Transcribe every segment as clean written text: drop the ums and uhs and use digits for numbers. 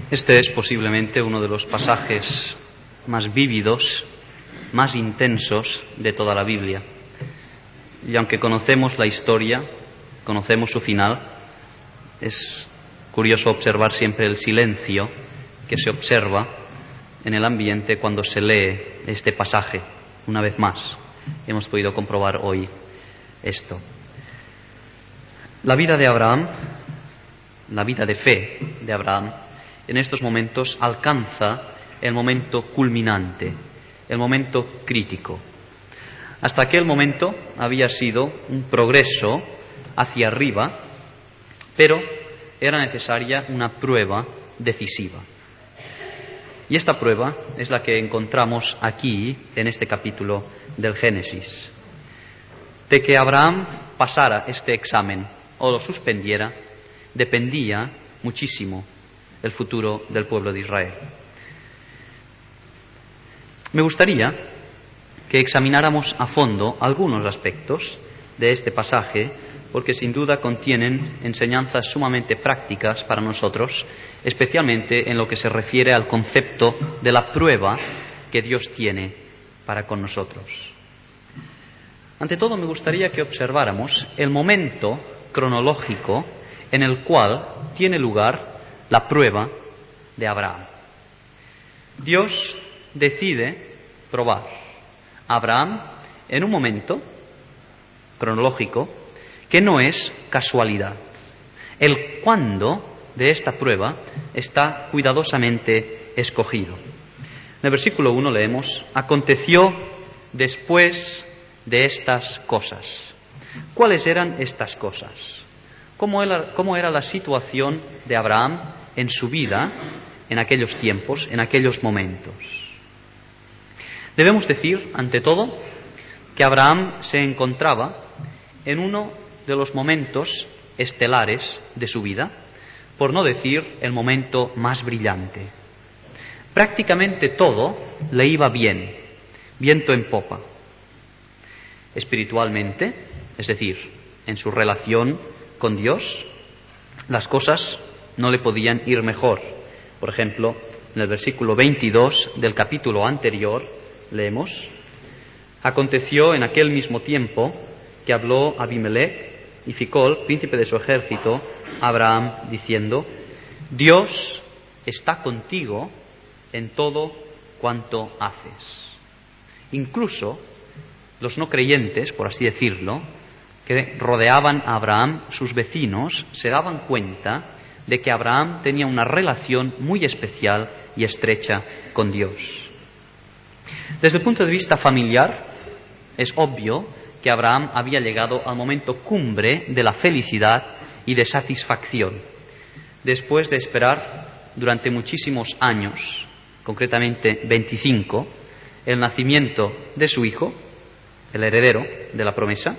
Este es posiblemente uno de los pasajes más vívidos, más intensos de toda la Biblia. Y aunque conocemos la historia, conocemos su final, es curioso observar siempre el silencio que se observa en el ambiente cuando se lee este pasaje. Una vez más, hemos podido comprobar hoy esto. La vida de Abraham, la vida de fe de Abraham, en estos momentos alcanza el momento culminante, el momento crítico. Hasta aquel momento había sido un progreso hacia arriba, pero era necesaria una prueba decisiva. Y esta prueba es la que encontramos aquí, en este capítulo del Génesis. De que Abraham pasara este examen o lo suspendiera, dependía muchísimo el futuro del pueblo de Israel. Me gustaría que examináramos a fondo algunos aspectos de este pasaje, porque sin duda contienen enseñanzas sumamente prácticas para nosotros, especialmente en lo que se refiere al concepto de la prueba que Dios tiene para con nosotros. Ante todo, me gustaría que observáramos el momento cronológico en el cual tiene lugar la prueba de Abraham. Dios decide probar a Abraham en un momento cronológico que no es casualidad. El cuándo de esta prueba está cuidadosamente escogido. En el versículo 1 leemos: aconteció después de estas cosas. ¿Cuáles eran estas cosas? ¿Cómo era la situación de Abraham en su vida en aquellos tiempos, en aquellos momentos? Debemos decir, ante todo, que Abraham se encontraba en uno de los momentos estelares de su vida, por no decir el momento más brillante. Prácticamente todo le iba bien, viento en popa. Espiritualmente, es decir, en su relación con Dios, las cosas no le podían ir mejor. Por ejemplo, en el versículo 22 del capítulo anterior leemos: aconteció en aquel mismo tiempo que habló Abimelech y Ficol, príncipe de su ejército, a Abraham, diciendo: Dios está contigo en todo cuanto haces. Incluso los no creyentes, por así decirlo, que rodeaban a Abraham, sus vecinos, se daban cuenta de que Abraham tenía una relación muy especial y estrecha con Dios. Desde el punto de vista familiar, es obvio que Abraham había llegado al momento cumbre de la felicidad y de satisfacción, después de esperar durante muchísimos años, concretamente 25, el nacimiento de su hijo, el heredero de la promesa.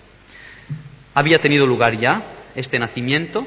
Había tenido lugar ya este nacimiento.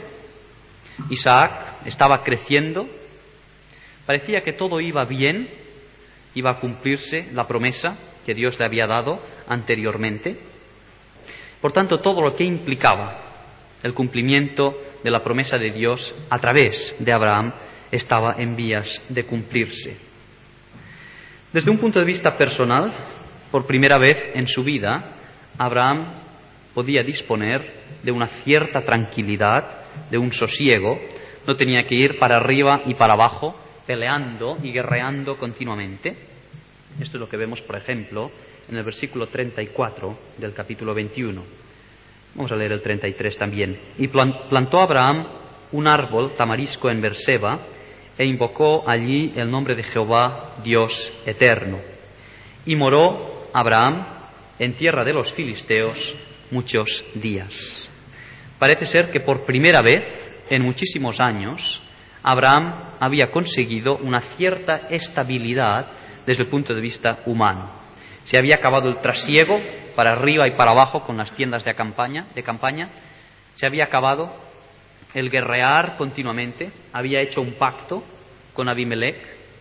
Isaac estaba creciendo. Parecía que todo iba bien, iba a cumplirse la promesa que Dios le había dado anteriormente. Por tanto, todo lo que implicaba el cumplimiento de la promesa de Dios a través de Abraham estaba en vías de cumplirse. Desde un punto de vista personal, por primera vez en su vida, Abraham podía disponer de una cierta tranquilidad, de un sosiego. No tenía que ir para arriba y para abajo, peleando y guerreando continuamente. Esto es lo que vemos, por ejemplo, en el versículo 34 del capítulo 21. Vamos a leer el 33 también. Y plantó Abraham un árbol tamarisco en Berseba e invocó allí el nombre de Jehová, Dios eterno. Y moró Abraham en tierra de los filisteos muchos días. Parece ser que por primera vez en muchísimos años Abraham había conseguido una cierta estabilidad desde el punto de vista humano. Se había acabado el trasiego para arriba y para abajo con las tiendas de campaña. Se había acabado el guerrear continuamente. Había hecho un pacto con Abimelech.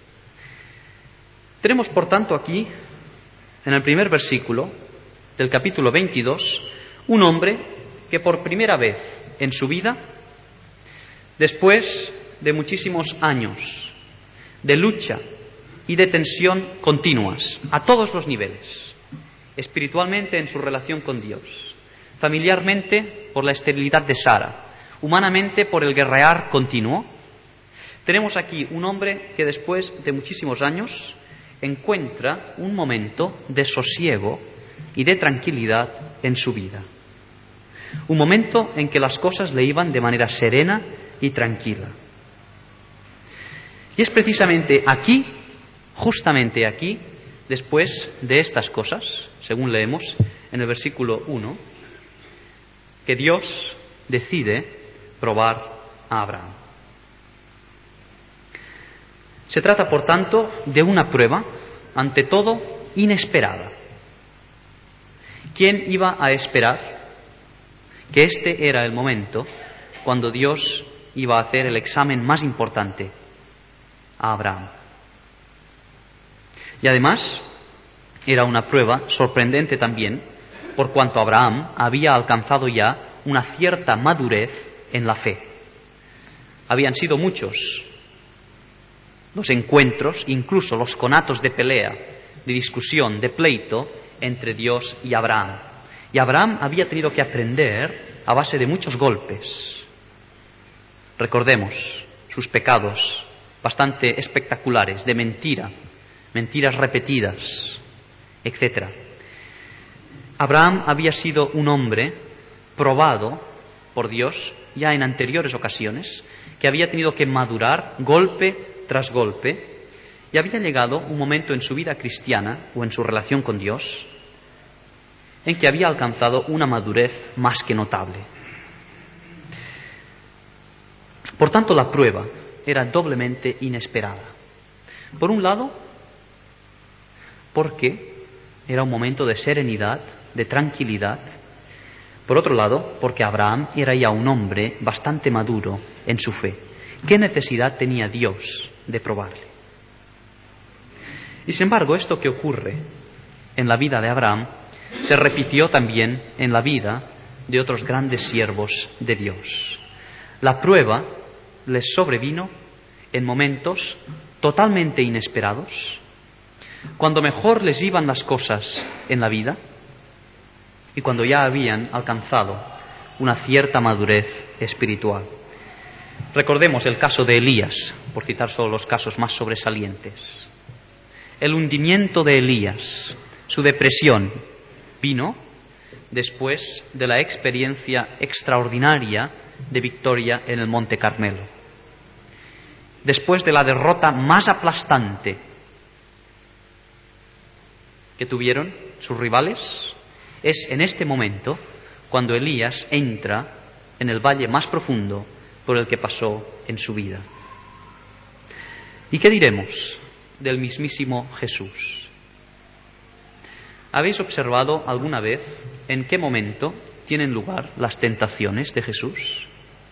Tenemos, por tanto, aquí, en el primer versículo del capítulo 22, un hombre que por primera vez en su vida, después de muchísimos años de lucha y de tensión continuas, a todos los niveles, espiritualmente en su relación con Dios, familiarmente por la esterilidad de Sara, humanamente por el guerrear continuo, tenemos aquí un hombre que después de muchísimos años encuentra un momento de sosiego y de tranquilidad en su vida. Un momento en que las cosas le iban de manera serena y tranquila. Y es precisamente aquí, justamente aquí, después de estas cosas, según leemos en el versículo 1, que Dios decide probar a Abraham. Se trata, por tanto, de una prueba, ante todo, inesperada. ¿Quién iba a esperar que este era el momento cuando Dios iba a hacer el examen más importante a Abraham? Y además, era una prueba sorprendente también, por cuanto Abraham había alcanzado ya una cierta madurez en la fe. Habían sido muchos los encuentros, incluso los conatos de pelea, de discusión, de pleito entre Dios y Abraham. Y Abraham había tenido que aprender a base de muchos golpes. Recordemos sus pecados bastante espectaculares, de mentiras repetidas, etc. Abraham había sido un hombre probado por Dios ya en anteriores ocasiones, que había tenido que madurar golpe tras golpe, y había llegado un momento en su vida cristiana o en su relación con Dios en que había alcanzado una madurez más que notable. Por tanto, la prueba era doblemente inesperada. Por un lado, porque era un momento de serenidad, de tranquilidad. Por otro lado, porque Abraham era ya un hombre bastante maduro en su fe. ¿Qué necesidad tenía Dios de probarle? Y sin embargo, esto que ocurre en la vida de Abraham se repitió también en la vida de otros grandes siervos de Dios. La prueba les sobrevino en momentos totalmente inesperados, cuando mejor les iban las cosas en la vida y cuando ya habían alcanzado una cierta madurez espiritual. Recordemos el caso de Elías, por citar solo los casos más sobresalientes. El hundimiento de Elías, su depresión, vino después de la experiencia extraordinaria de victoria en el Monte Carmelo. Después de la derrota más aplastante que tuvieron sus rivales, es en este momento cuando Elías entra en el valle más profundo por el que pasó en su vida. ¿Y qué diremos del mismísimo Jesús? ¿Habéis observado alguna vez en qué momento tienen lugar las tentaciones de Jesús?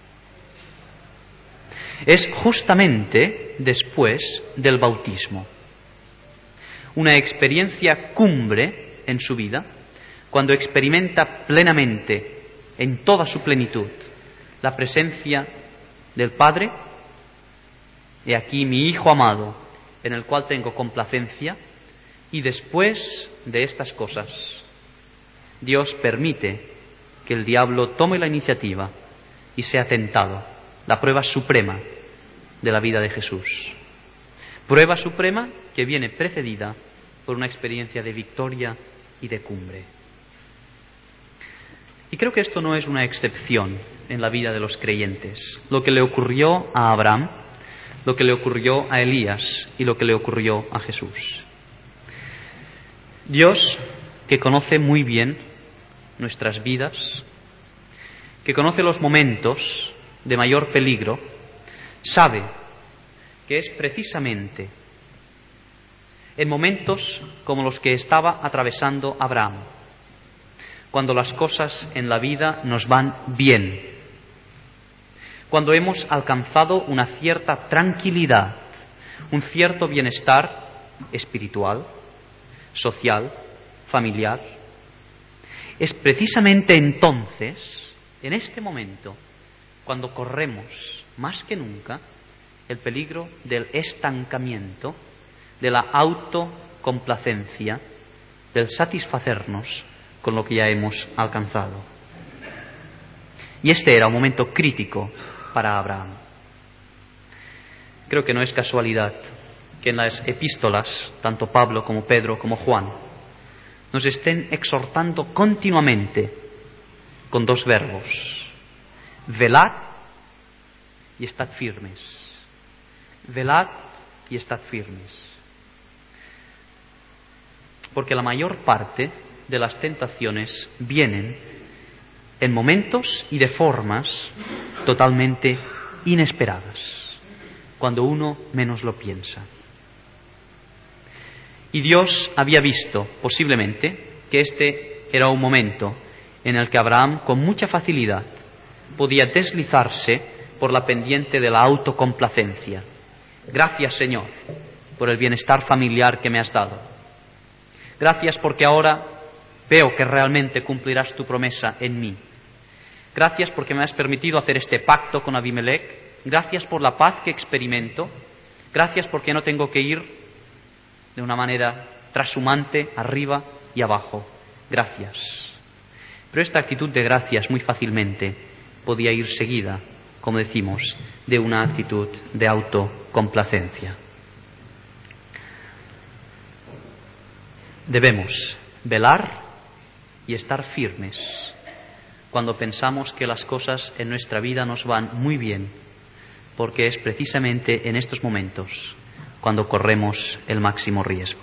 Es justamente después del bautismo. Una experiencia cumbre en su vida, cuando experimenta plenamente, en toda su plenitud, la presencia del Padre. He aquí mi Hijo amado, en el cual tengo complacencia. Y después de estas cosas, Dios permite que el diablo tome la iniciativa y sea tentado, la prueba suprema de la vida de Jesús. Prueba suprema que viene precedida por una experiencia de victoria y de cumbre. Y creo que esto no es una excepción en la vida de los creyentes. Lo que le ocurrió a Abraham, lo que le ocurrió a Elías y lo que le ocurrió a Jesús. Dios, que conoce muy bien nuestras vidas, que conoce los momentos de mayor peligro, sabe que es precisamente en momentos como los que estaba atravesando Abraham, cuando las cosas en la vida nos van bien, cuando hemos alcanzado una cierta tranquilidad, un cierto bienestar espiritual, social, familiar. Es precisamente entonces, en este momento, cuando corremos más que nunca el peligro del estancamiento, de la autocomplacencia, del satisfacernos con lo que ya hemos alcanzado. Y este era un momento crítico para Abraham. Creo que no es casualidad que en las epístolas, tanto Pablo como Pedro como Juan, nos estén exhortando continuamente con dos verbos: velad y estad firmes. Velad y estad firmes. Porque la mayor parte de las tentaciones vienen en momentos y de formas totalmente inesperadas, cuando uno menos lo piensa. Y Dios había visto, posiblemente, que este era un momento en el que Abraham, con mucha facilidad, podía deslizarse por la pendiente de la autocomplacencia. Gracias, Señor, por el bienestar familiar que me has dado. Gracias porque ahora veo que realmente cumplirás tu promesa en mí. Gracias porque me has permitido hacer este pacto con Abimelech. Gracias por la paz que experimento. Gracias porque no tengo que ir de una manera trashumante arriba y abajo. Gracias. Pero esta actitud de gracias muy fácilmente podía ir seguida, como decimos, de una actitud de autocomplacencia. Debemos velar y estar firmes cuando pensamos que las cosas en nuestra vida nos van muy bien, porque es precisamente en estos momentos cuando corremos el máximo riesgo.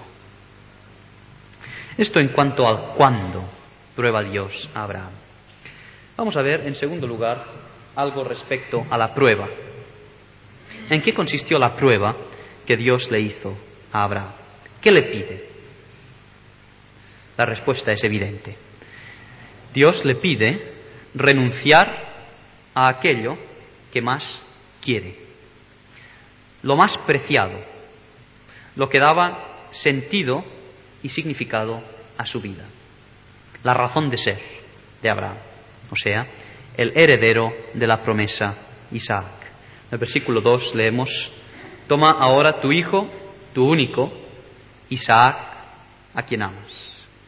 Esto en cuanto al cuándo prueba Dios a Abraham. Vamos a ver, en segundo lugar, algo respecto a la prueba. ¿En qué consistió la prueba que Dios le hizo a Abraham? ¿Qué le pide? La respuesta es evidente. Dios le pide renunciar a aquello que más quiere, lo más preciado, lo que daba sentido y significado a su vida, la razón de ser de Abraham, o sea, el heredero de la promesa Isaac. En el versículo 2 leemos: toma ahora tu hijo, tu único, Isaac, a quien amas.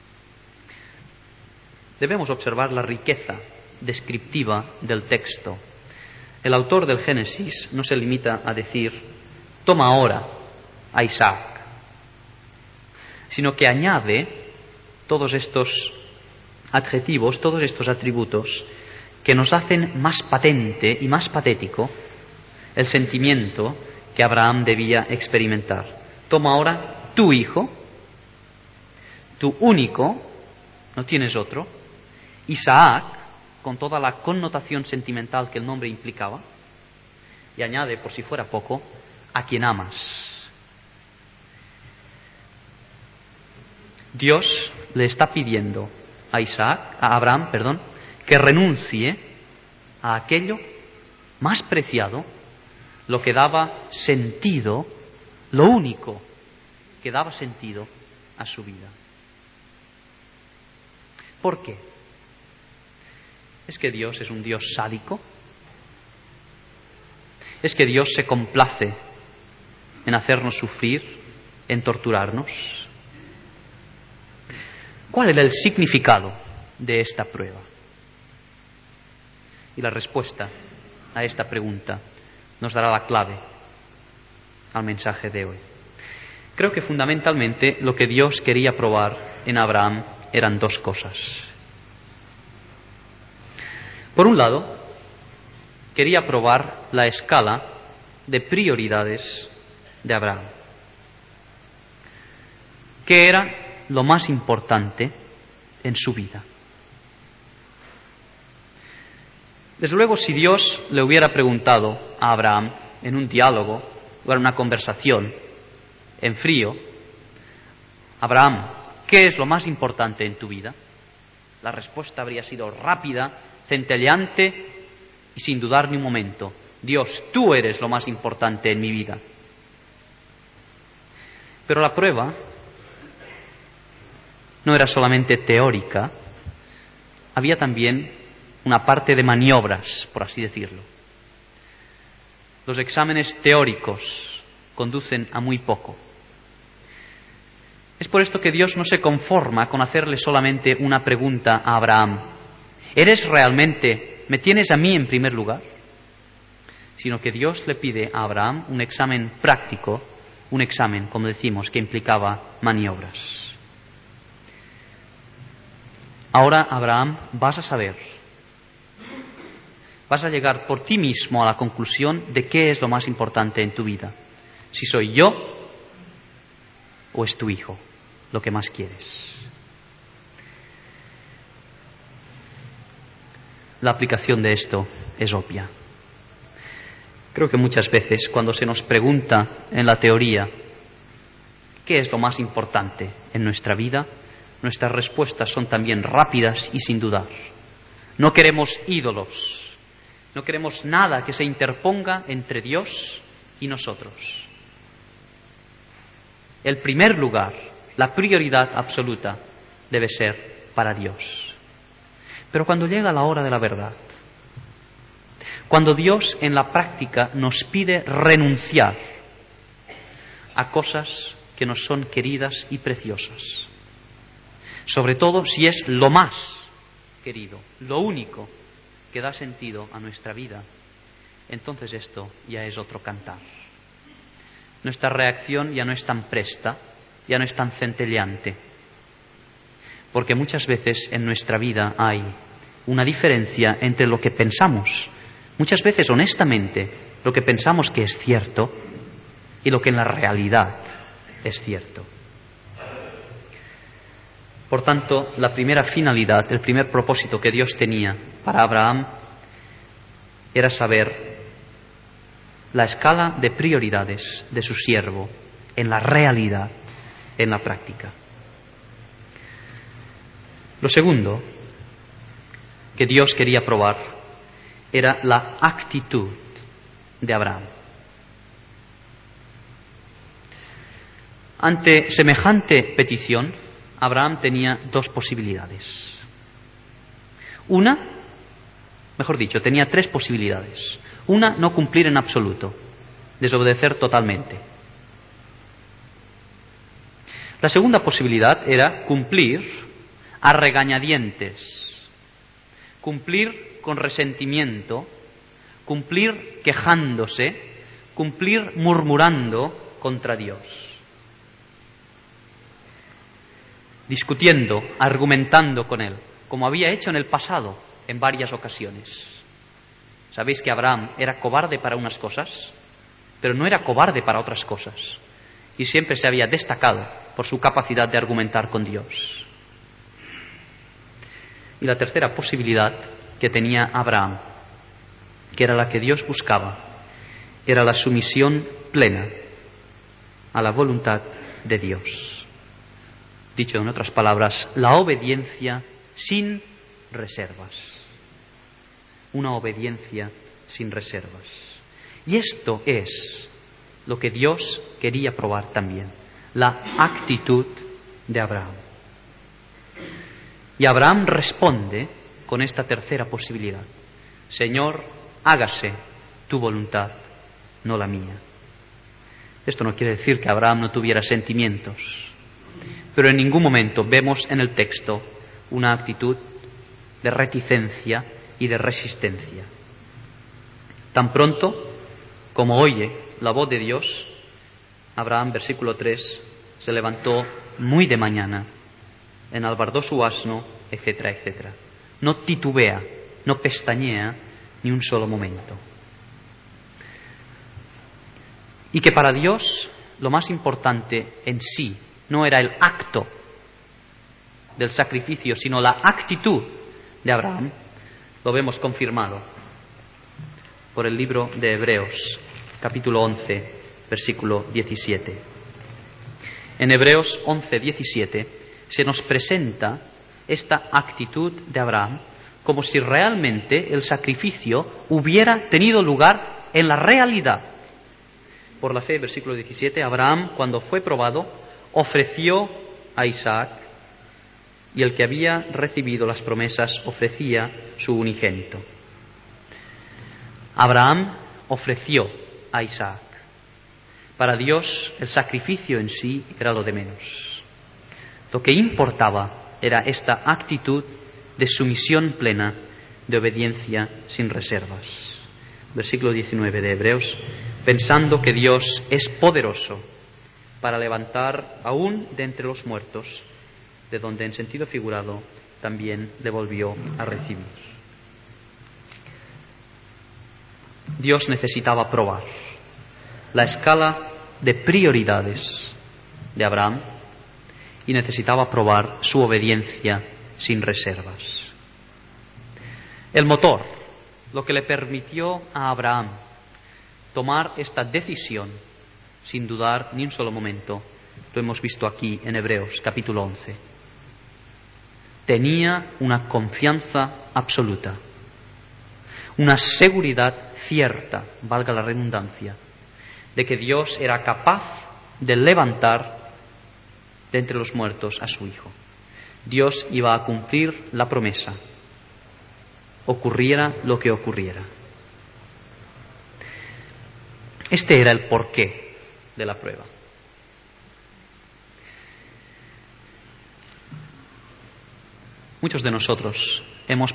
Debemos observar la riqueza descriptiva del texto. El autor del Génesis no se limita a decir: toma ahora a Isaac, sino que añade todos estos adjetivos, todos estos atributos que nos hacen más patente y más patético el sentimiento que Abraham debía experimentar. Toma ahora tu hijo, tu único, no tienes otro, Isaac, con toda la connotación sentimental que el nombre implicaba, y añade, por si fuera poco, a quien amas. Dios le está pidiendo a Abraham, que renuncie a aquello más preciado, lo que daba sentido, lo único que daba sentido a su vida. ¿Por qué? ¿Es que Dios es un Dios sádico? ¿Es que Dios se complace en hacernos sufrir, en torturarnos? ¿Cuál era el significado de esta prueba? Y la respuesta a esta pregunta nos dará la clave al mensaje de hoy. Creo que fundamentalmente lo que Dios quería probar en Abraham eran dos cosas. Por un lado, quería probar la escala de prioridades de Abraham. ¿Qué era lo más importante en su vida? Desde luego, si Dios le hubiera preguntado a Abraham en un diálogo o en una conversación en frío: Abraham, ¿qué es lo más importante en tu vida?, la respuesta habría sido rápida, centelleante y sin dudar ni un momento: Dios, tú eres lo más importante en mi vida. Pero la prueba no era solamente teórica, había también una parte de maniobras, por así decirlo. Los exámenes teóricos conducen a muy poco. Es por esto que Dios no se conforma con hacerle solamente una pregunta a Abraham. ¿Me tienes a mí en primer lugar? Sino que Dios le pide a Abraham un examen práctico, un examen, como decimos, que implicaba maniobras. Ahora, Abraham, vas a llegar por ti mismo a la conclusión de qué es lo más importante en tu vida. Si soy yo o es tu hijo lo que más quieres. La aplicación de esto es obvia. Creo que muchas veces cuando se nos pregunta en la teoría qué es lo más importante en nuestra vida, nuestras respuestas son también rápidas y sin dudar. No queremos ídolos, no queremos nada que se interponga entre Dios y nosotros. El primer lugar, la prioridad absoluta debe ser para Dios. Pero cuando llega la hora de la verdad, cuando Dios en la práctica nos pide renunciar a cosas que nos son queridas y preciosas, sobre todo si es lo más querido, lo único que da sentido a nuestra vida, entonces esto ya es otro cantar. Nuestra reacción ya no es tan presta, ya no es tan centelleante, porque muchas veces en nuestra vida hay una diferencia entre lo que pensamos, muchas veces honestamente, lo que pensamos que es cierto y lo que en la realidad es cierto. Por tanto, la primera finalidad, el primer propósito que Dios tenía para Abraham era saber la escala de prioridades de su siervo en la realidad, en la práctica. Lo segundo que Dios quería probar era la actitud de Abraham. Ante semejante petición, Abraham tenía dos posibilidades. Tenía tres posibilidades. Una, no cumplir en absoluto, desobedecer totalmente. La segunda posibilidad era cumplir a regañadientes, cumplir con resentimiento, cumplir quejándose, cumplir murmurando contra Dios, discutiendo, argumentando con Él, como había hecho en el pasado en varias ocasiones. Sabéis que Abraham era cobarde para unas cosas, pero no era cobarde para otras cosas, y siempre se había destacado por su capacidad de argumentar con Dios. Y la tercera posibilidad que tenía Abraham, que era la que Dios buscaba, era la sumisión plena a la voluntad de Dios. Dicho en otras palabras, la obediencia sin reservas. Una obediencia sin reservas. Y esto es lo que Dios quería probar también, la actitud de Abraham. Y Abraham responde con esta tercera posibilidad: Señor, hágase tu voluntad, no la mía. Esto no quiere decir que Abraham no tuviera sentimientos, pero en ningún momento vemos en el texto una actitud de reticencia y de resistencia. Tan pronto como oye la voz de Dios, Abraham, versículo 3, se levantó muy de mañana, enalbardó su asno, etcétera, etcétera. No titubea, no pestañea ni un solo momento. Y que para Dios lo más importante en sí no era el acto del sacrificio, sino la actitud de Abraham, lo vemos confirmado por el libro de Hebreos, capítulo 11, versículo 17. En Hebreos 11, 17 se nos presenta esta actitud de Abraham como si realmente el sacrificio hubiera tenido lugar en la realidad. Por la fe, versículo 17, Abraham, cuando fue probado, ofreció a Isaac, y el que había recibido las promesas ofrecía su unigénito. Abraham ofreció a Isaac. Para Dios el sacrificio en sí era lo de menos. Lo que importaba era esta actitud de sumisión plena, de obediencia sin reservas. Versículo 19 de Hebreos: pensando que Dios es poderoso para levantar aún de entre los muertos, de donde en sentido figurado también le volvió a recibir. Dios necesitaba probar la escala de prioridades de Abraham y necesitaba probar su obediencia sin reservas. El motor, lo que le permitió a Abraham tomar esta decisión sin dudar ni un solo momento, lo hemos visto aquí en Hebreos capítulo 11. Tenía una confianza absoluta, una seguridad cierta, valga la redundancia, de que Dios era capaz de levantar de entre los muertos a su Hijo. Dios iba a cumplir la promesa, ocurriera lo que ocurriera. Este era el porqué de la prueba. Muchos de nosotros hemos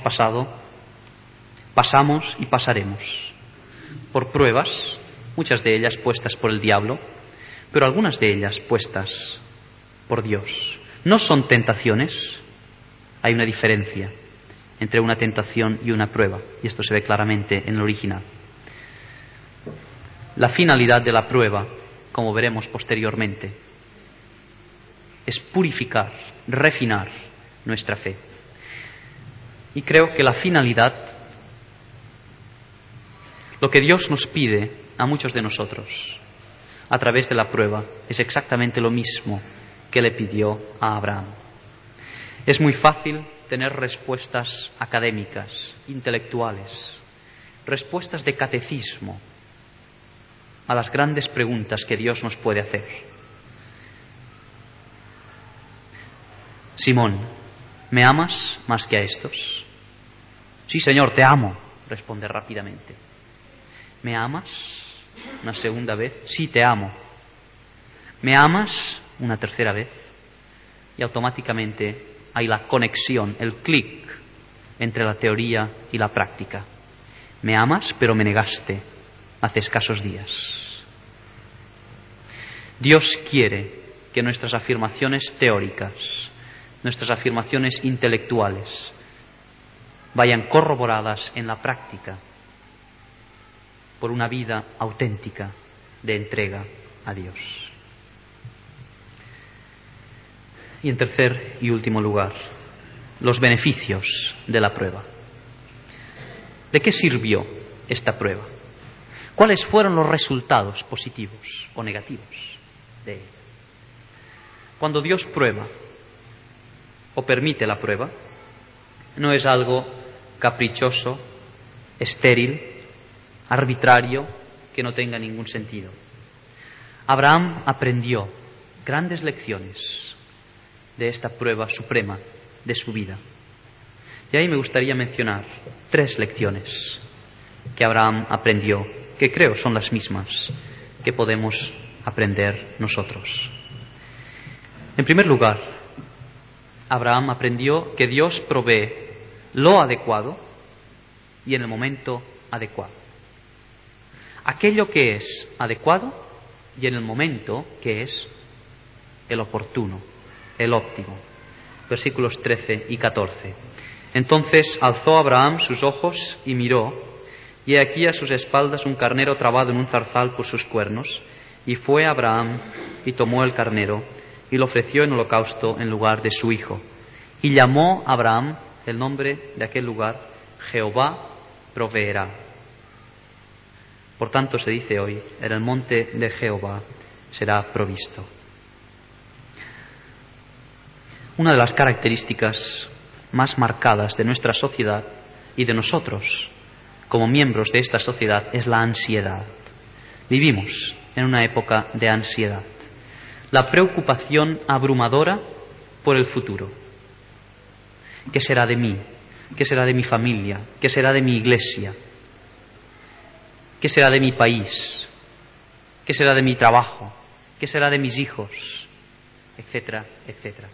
pasamos y pasaremos por pruebas, muchas de ellas puestas por el diablo, pero algunas de ellas puestas por Dios. No son tentaciones, hay una diferencia entre una tentación y una prueba, y esto se ve claramente en el original. La finalidad de la prueba, como veremos posteriormente, es purificar, refinar nuestra fe. Y creo que la finalidad, lo que Dios nos pide a muchos de nosotros a través de la prueba, es exactamente lo mismo que le pidió a Abraham. Es muy fácil tener respuestas académicas, intelectuales, respuestas de catecismo a las grandes preguntas que Dios nos puede hacer. Simón, ¿me amas más que a estos? Sí, Señor, te amo, responde rápidamente. ¿Me amas una segunda vez? Sí, te amo. ¿Me amas una tercera vez? Y automáticamente hay la conexión, el clic entre la teoría y la práctica. Me amas, pero me negaste hace escasos días. Dios quiere que nuestras afirmaciones teóricas, nuestras afirmaciones intelectuales, vayan corroboradas en la práctica por una vida auténtica de entrega a Dios. Y en tercer y último lugar, los beneficios de la prueba. ¿De qué sirvió esta prueba? ¿Cuáles fueron los resultados positivos o negativos de ella? Cuando Dios prueba o permite la prueba, no es algo caprichoso, estéril, arbitrario, que no tenga ningún sentido. Abraham aprendió grandes lecciones de esta prueba suprema de su vida. Y ahí me gustaría mencionar 3 lecciones que Abraham aprendió, que creo son las mismas que podemos aprender nosotros. En primer lugar, Abraham aprendió que Dios provee lo adecuado y en el momento adecuado. Aquello que es adecuado y en el momento que es el oportuno, el óptimo. Versículos 13 y 14. Entonces alzó Abraham sus ojos y miró, y he aquí a sus espaldas un carnero trabado en un zarzal por sus cuernos, y fue Abraham y tomó el carnero y lo ofreció en holocausto en lugar de su hijo. Y llamó Abraham el nombre de aquel lugar, Jehová proveerá. Por tanto se dice hoy, en el monte de Jehová será provisto. Una de las características más marcadas de nuestra sociedad y de nosotros como miembros de esta sociedad es la ansiedad. Vivimos en una época de ansiedad. La preocupación abrumadora por el futuro. ¿Qué será de mí? ¿Qué será de mi familia? ¿Qué será de mi iglesia? ¿Qué será de mi país? ¿Qué será de mi trabajo? ¿Qué será de mis hijos? Etcétera, etcétera.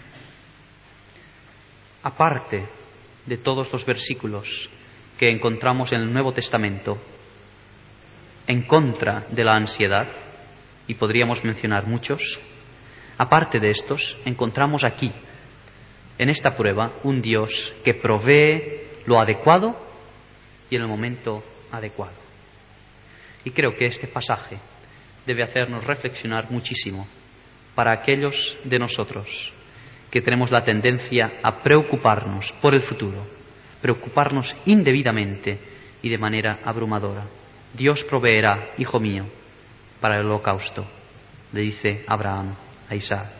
Aparte de todos los versículos que encontramos en el Nuevo Testamento en contra de la ansiedad, y podríamos mencionar muchos, aparte de estos, encontramos aquí, en esta prueba, un Dios que provee lo adecuado y en el momento adecuado. Y creo que este pasaje debe hacernos reflexionar muchísimo para aquellos de nosotros que tenemos la tendencia a preocuparnos por el futuro, preocuparnos indebidamente y de manera abrumadora. Dios proveerá, hijo mío, para el holocausto, le dice Abraham a Isaac.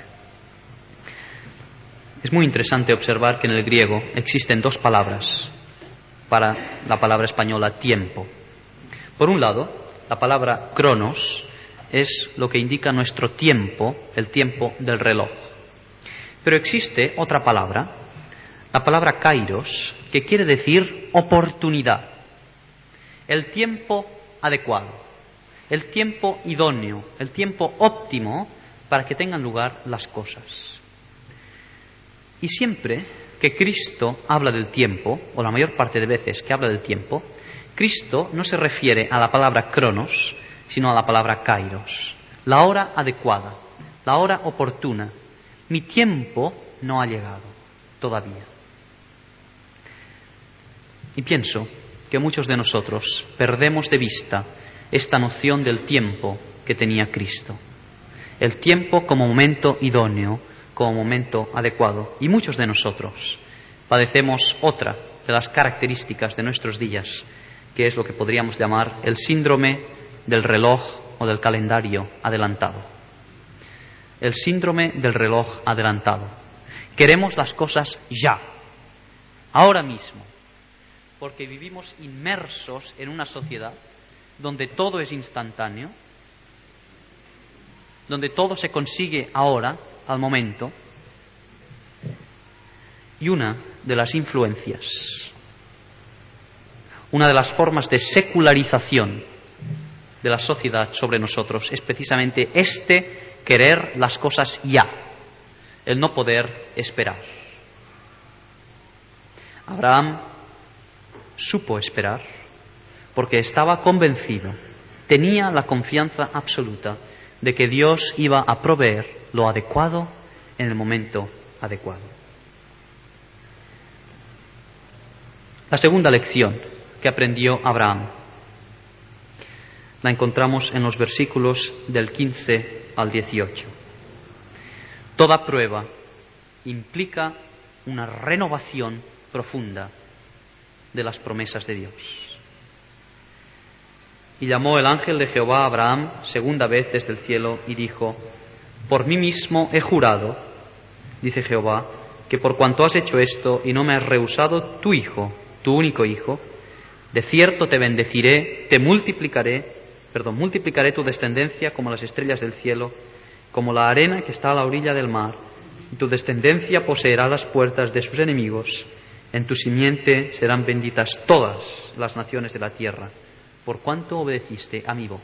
Es muy interesante observar que en el griego existen dos palabras para la palabra española tiempo. Por un lado, la palabra cronos es lo que indica nuestro tiempo, el tiempo del reloj. Pero existe otra palabra, la palabra kairos, que quiere decir oportunidad, el tiempo adecuado, el tiempo idóneo, el tiempo óptimo para que tengan lugar las cosas. Y siempre que Cristo habla del tiempo, o la mayor parte de veces que habla del tiempo, Cristo no se refiere a la palabra cronos, sino a la palabra kairos, la hora adecuada, la hora oportuna. Mi tiempo no ha llegado todavía. Y pienso que muchos de nosotros perdemos de vista esta noción del tiempo que tenía Cristo. El tiempo como momento idóneo, como momento adecuado. Y muchos de nosotros padecemos otra de las características de nuestros días, que es lo que podríamos llamar el síndrome del reloj o del calendario adelantado. El síndrome del reloj adelantado. Queremos las cosas ya, ahora mismo, porque vivimos inmersos en una sociedad donde todo es instantáneo, donde todo se consigue ahora, al momento, y una de las influencias, una de las formas de secularización de la sociedad sobre nosotros es precisamente este querer las cosas ya, el no poder esperar. Abraham supo esperar porque estaba convencido, tenía la confianza absoluta de que Dios iba a proveer lo adecuado en el momento adecuado. La segunda lección que aprendió Abraham la encontramos en los versículos del 15 al 18. Toda prueba implica una renovación profunda de las promesas de Dios. Y llamó el ángel de Jehová a Abraham segunda vez desde el cielo y dijo: por mí mismo he jurado, dice Jehová, que por cuanto has hecho esto y no me has rehusado tu hijo, tu único hijo, de cierto te bendeciré, multiplicaré tu descendencia como las estrellas del cielo, como la arena que está a la orilla del mar, y tu descendencia poseerá las puertas de sus enemigos. En tu simiente serán benditas todas las naciones de la tierra, por cuanto obedeciste a mi voz.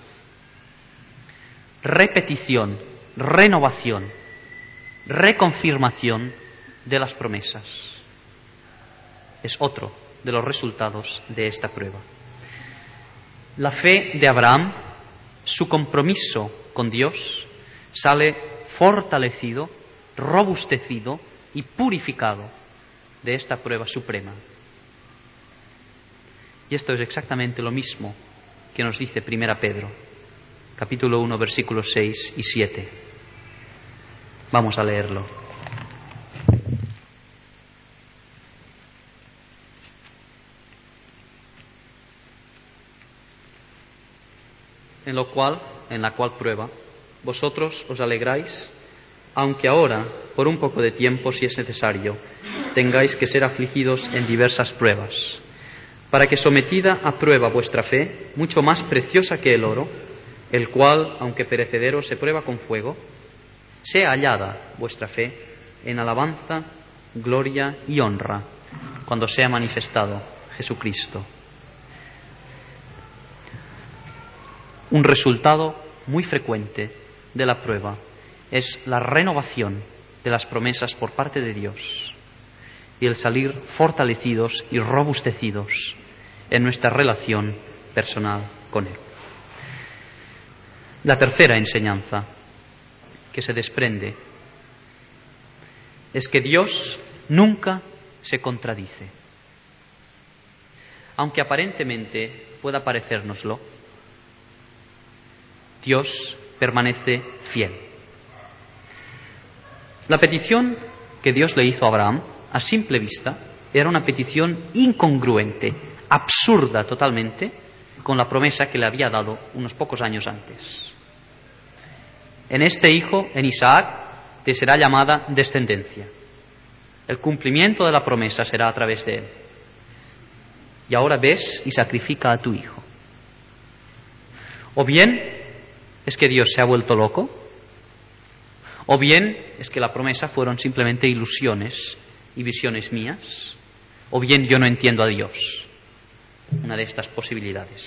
Repetición, renovación, reconfirmación de las promesas. Es otro de los resultados de esta prueba. La fe de Abraham, su compromiso con Dios, sale fortalecido, robustecido y purificado de esta prueba suprema. Y esto es exactamente lo mismo que nos dice 1 Pedro, capítulo 1, versículos 6 y 7. Vamos a leerlo. En la cual prueba, vosotros os alegráis, aunque ahora, por un poco de tiempo, si es necesario, tengáis que ser afligidos en diversas pruebas, para que sometida a prueba vuestra fe, mucho más preciosa que el oro, el cual, aunque perecedero, se prueba con fuego, sea hallada vuestra fe en alabanza, gloria y honra, cuando sea manifestado Jesucristo. Un resultado muy frecuente de la prueba es la renovación de las promesas por parte de Dios y el salir fortalecidos y robustecidos en nuestra relación personal con Él. La tercera enseñanza que se desprende es que Dios nunca se contradice. Aunque aparentemente pueda parecérnoslo, Dios permanece fiel. La petición que Dios le hizo a Abraham, a simple vista, era una petición incongruente, absurda totalmente, con la promesa que le había dado unos pocos años antes. En este hijo, en Isaac, te será llamada descendencia. El cumplimiento de la promesa será a través de él. Y ahora ves y sacrifica a tu hijo. O bien es que Dios se ha vuelto loco, o bien es que la promesa fueron simplemente ilusiones y visiones mías, o bien yo no entiendo a Dios. Una de estas posibilidades.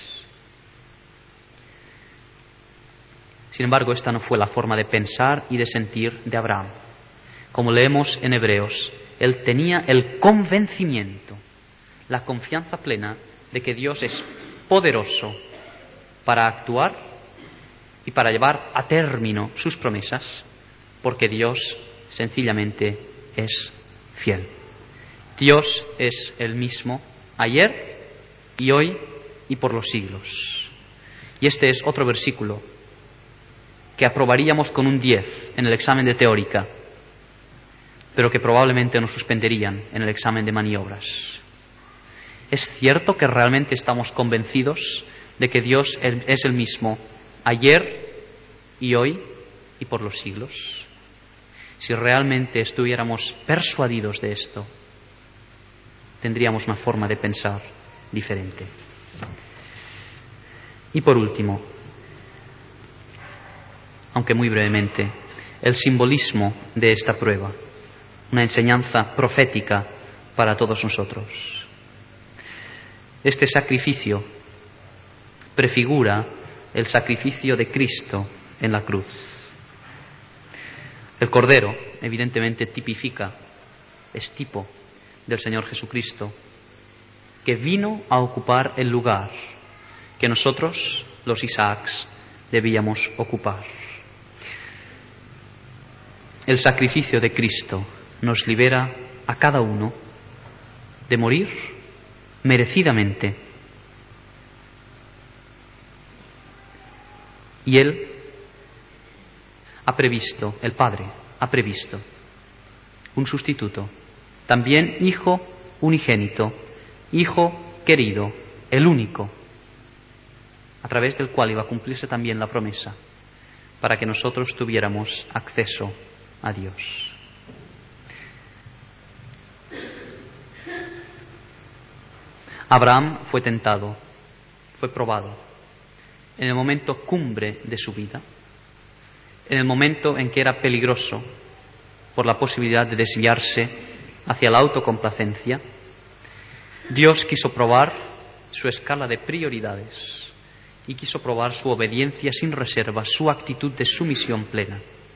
Sin embargo, esta no fue la forma de pensar y de sentir de Abraham. Como leemos en Hebreos, él tenía el convencimiento, la confianza plena de que Dios es poderoso para actuar y para llevar a término sus promesas, porque Dios sencillamente es fiel. Dios es el mismo ayer y hoy y por los siglos. Y este es otro versículo que aprobaríamos con un 10 en el examen de teórica, pero que probablemente nos suspenderían en el examen de maniobras. ¿Es cierto que realmente estamos convencidos de que Dios es el mismo ayer y hoy y por los siglos? Si realmente estuviéramos persuadidos de esto, tendríamos una forma de pensar diferente. Y por último, aunque muy brevemente, el simbolismo de esta prueba, una enseñanza profética para todos nosotros. Este sacrificio prefigura el sacrificio de Cristo en la cruz. El Cordero, evidentemente, tipifica, es tipo del Señor Jesucristo, que vino a ocupar el lugar que nosotros, los Isaacs, debíamos ocupar. El sacrificio de Cristo nos libera a cada uno de morir merecidamente. Y Él ha previsto, el Padre ha previsto un sustituto, también Hijo unigénito, Hijo querido, el único, a través del cual iba a cumplirse también la promesa, para que nosotros tuviéramos acceso a Dios. Abraham fue tentado, fue probado, en el momento cumbre de su vida, en el momento en que era peligroso por la posibilidad de desviarse hacia la autocomplacencia. Dios quiso probar su escala de prioridades y quiso probar su obediencia sin reserva, su actitud de sumisión plena.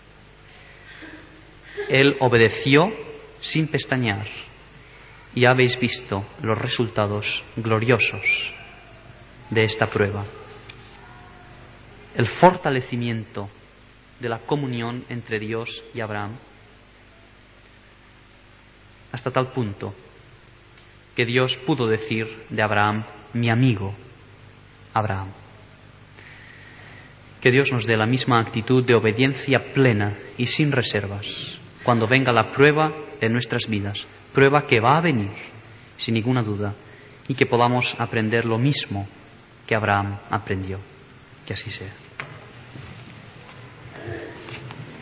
Él obedeció sin pestañear y habéis visto los resultados gloriosos de esta prueba. El fortalecimiento de la comunión entre Dios y Abraham, hasta tal punto que Dios pudo decir de Abraham, mi amigo Abraham. Que Dios nos dé la misma actitud de obediencia plena y sin reservas cuando venga la prueba de nuestras vidas, prueba que va a venir, sin ninguna duda, y que podamos aprender lo mismo que Abraham aprendió. Que así sea.